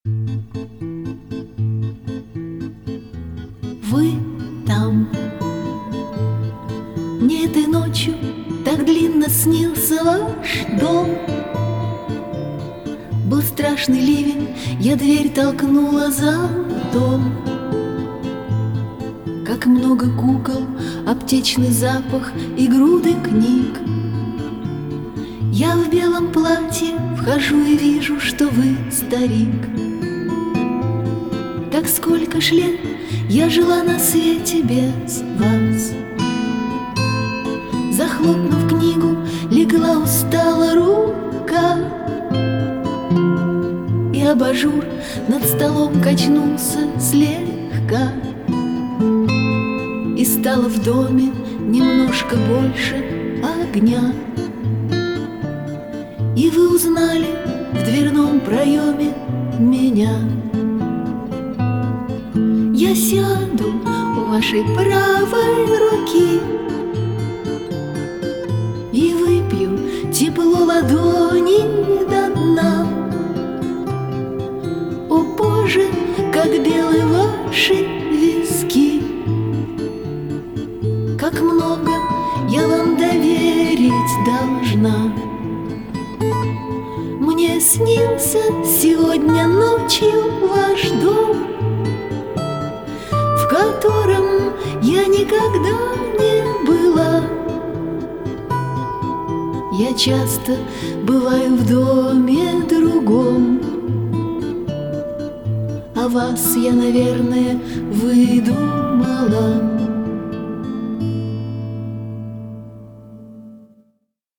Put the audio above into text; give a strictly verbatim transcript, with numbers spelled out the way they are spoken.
Вы там. Мне этой ночью так длинно снился ваш дом. Был страшный ливень, я дверь толкнула за дом. Как много кукол, аптечный запах и груды книг. Я в белом платье вхожу и вижу, что вы старик. Так сколько ж лет я жила на свете без вас. Захлопнув книгу, легла устала рука, и абажур над столом качнулся слегка. И стало в доме немножко больше огня. И вы узнали в дверном проеме меня. Я сяду у вашей правой руки и выпью тепло ладони до дна. О, Боже, как белы ваши виски! Как много я вам доверить должна. Мне снился сегодня ночью ваш дом, в котором я никогда не была. Я часто бываю в доме другом. О вас я, наверное, выдумала.